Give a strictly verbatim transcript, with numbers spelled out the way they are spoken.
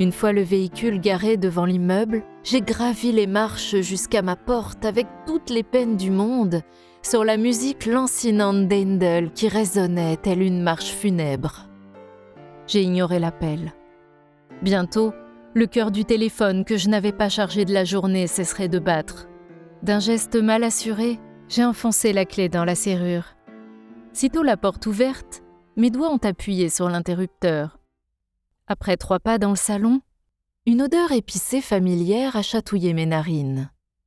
Une fois le véhicule garé devant l'immeuble, j'ai gravi les marches jusqu'à ma porte avec toutes les peines du monde, sur la musique lancinante d'Handel qui résonnait telle une marche funèbre. J'ai ignoré l'appel. Bientôt, le cœur du téléphone que je n'avais pas chargé de la journée cesserait de battre. D'un geste mal assuré, j'ai enfoncé la clé dans la serrure. Sitôt la porte ouverte, mes doigts ont appuyé sur l'interrupteur. Après trois pas dans le salon, une odeur épicée familière a chatouillé mes narines.